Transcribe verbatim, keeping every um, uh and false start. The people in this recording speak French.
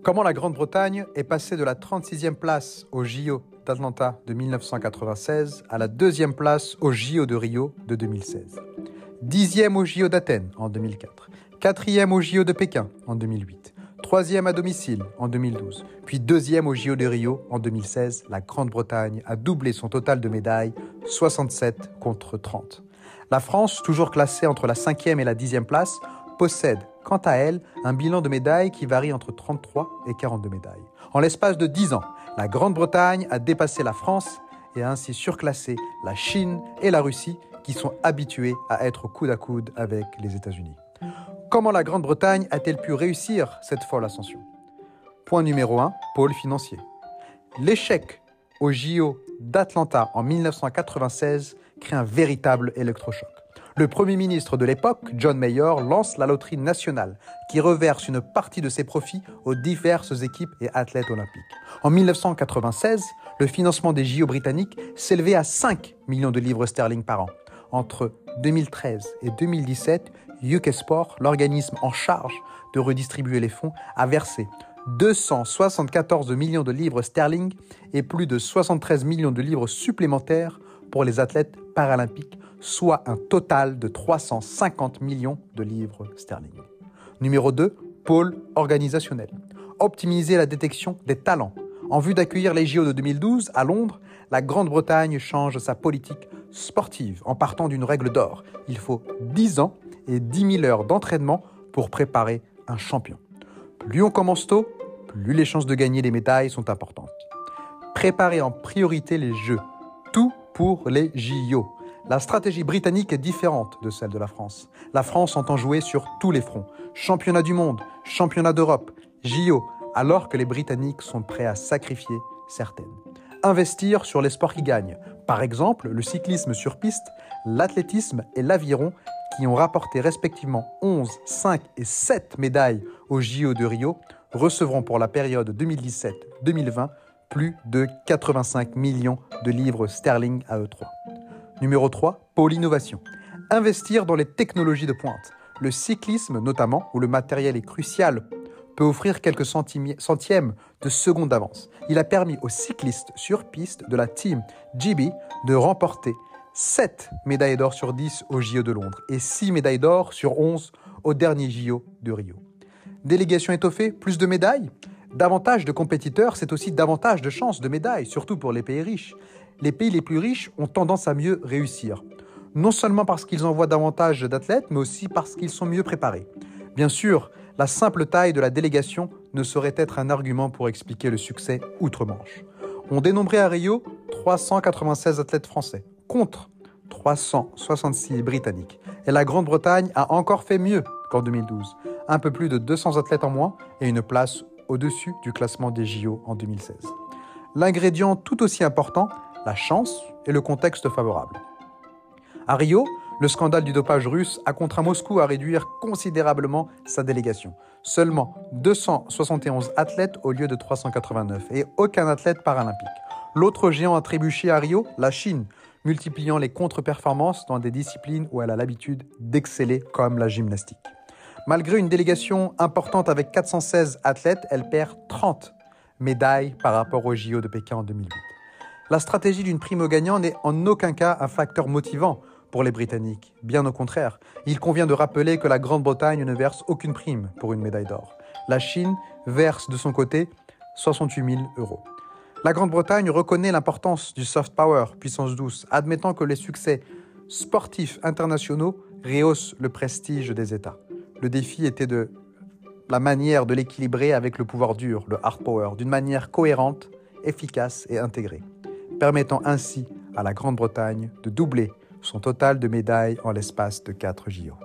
Comment la Grande-Bretagne est passée de la trente-sixième place aux J O d'Atlanta de mille neuf cent quatre-vingt-seize à la deuxième place aux J O de Rio de deux mille seize. Dixième aux J O d'Athènes en deux mille quatre. Quatrième aux J O de Pékin en deux mille huit. Troisième à domicile en deux mille douze. Puis deuxième aux J O de Rio en deux mille seize. La Grande-Bretagne a doublé son total de médailles, soixante-sept contre trente. La France, toujours classée entre la cinquième et la dixième place, possède, quant à elle, un bilan de médailles qui varie entre trente-trois et quarante-deux médailles. En l'espace de dix ans, la Grande-Bretagne a dépassé la France et a ainsi surclassé la Chine et la Russie, qui sont habituées à être coude à coude avec les États-Unis. Comment la Grande-Bretagne a-t-elle pu réussir cette folle ascension? Point numéro un, pôle financier. L'échec aux J O d'Atlanta en mille neuf cent quatre-vingt-seize crée un véritable électrochoc. Le Premier ministre de l'époque, John Major, lance la loterie nationale qui reverse une partie de ses profits aux diverses équipes et athlètes olympiques. En mille neuf cent quatre-vingt-seize, le financement des J O britanniques s'élevait à cinq millions de livres sterling par an. Entre deux mille treize et deux mille dix-sept, U K Sport, l'organisme en charge de redistribuer les fonds, a versé deux cent soixante-quatorze millions de livres sterling et plus de soixante-treize millions de livres supplémentaires pour les athlètes paralympiques, soit un total de trois cent cinquante millions de livres sterling. Numéro deux, pôle organisationnel. Optimiser la détection des talents. En vue d'accueillir les J O de deux mille douze à Londres, la Grande-Bretagne change sa politique sportive en partant d'une règle d'or. Il faut dix ans et dix mille heures d'entraînement pour préparer un champion. Plus on commence tôt, plus les chances de gagner les médailles sont importantes. Préparer en priorité les Jeux. Tout pour les J O. La stratégie britannique est différente de celle de la France. La France entend jouer sur tous les fronts. Championnat du monde, championnat d'Europe, J O, alors que les Britanniques sont prêts à sacrifier certaines. Investir sur les sports qui gagnent. Par exemple, le cyclisme sur piste, l'athlétisme et l'aviron qui ont rapporté respectivement onze, cinq et sept médailles aux J O de Rio, recevront pour la période deux mille dix-sept deux mille vingt plus de quatre-vingt-cinq millions de livres sterling à eux trois. Numéro trois, pôle innovation. Investir dans les technologies de pointe. Le cyclisme notamment, où le matériel est crucial, peut offrir quelques centimi- centièmes de seconde d'avance. Il a permis aux cyclistes sur piste de la team G B de remporter sept médailles d'or sur dix aux J O de Londres et six médailles d'or sur onze aux derniers J O de Rio. Délégation étoffée, plus de médailles. Davantage de compétiteurs, c'est aussi davantage de chances de médailles, surtout pour les pays riches. Les pays les plus riches ont tendance à mieux réussir. Non seulement parce qu'ils envoient davantage d'athlètes, mais aussi parce qu'ils sont mieux préparés. Bien sûr, la simple taille de la délégation ne saurait être un argument pour expliquer le succès outre-Manche. On dénombrait à Rio trois cent quatre-vingt-seize athlètes français, contre trois cent soixante-six britanniques. Et la Grande-Bretagne a encore fait mieux qu'en deux mille douze. Un peu plus de deux cents athlètes en moins et une place au-dessus du classement des J O en deux mille seize. L'ingrédient tout aussi important, la chance et le contexte favorable. À Rio, le scandale du dopage russe a contraint Moscou à réduire considérablement sa délégation. Seulement deux cent soixante et onze athlètes au lieu de trois cent quatre-vingt-neuf et aucun athlète paralympique. L'autre géant a trébuché à Rio, la Chine, multipliant les contre-performances dans des disciplines où elle a l'habitude d'exceller comme la gymnastique. Malgré une délégation importante avec quatre cent seize athlètes, elle perd trente médailles par rapport aux J O de Pékin en deux mille huit. La stratégie d'une prime au gagnant n'est en aucun cas un facteur motivant pour les Britanniques. Bien au contraire, il convient de rappeler que la Grande-Bretagne ne verse aucune prime pour une médaille d'or. La Chine verse de son côté soixante-huit mille euros. La Grande-Bretagne reconnaît l'importance du soft power, puissance douce, admettant que les succès sportifs internationaux rehaussent le prestige des États. Le défi était de la manière de l'équilibrer avec le pouvoir dur, le hard power, d'une manière cohérente, efficace et intégrée, permettant ainsi à la Grande-Bretagne de doubler son total de médailles en l'espace de quatre J O.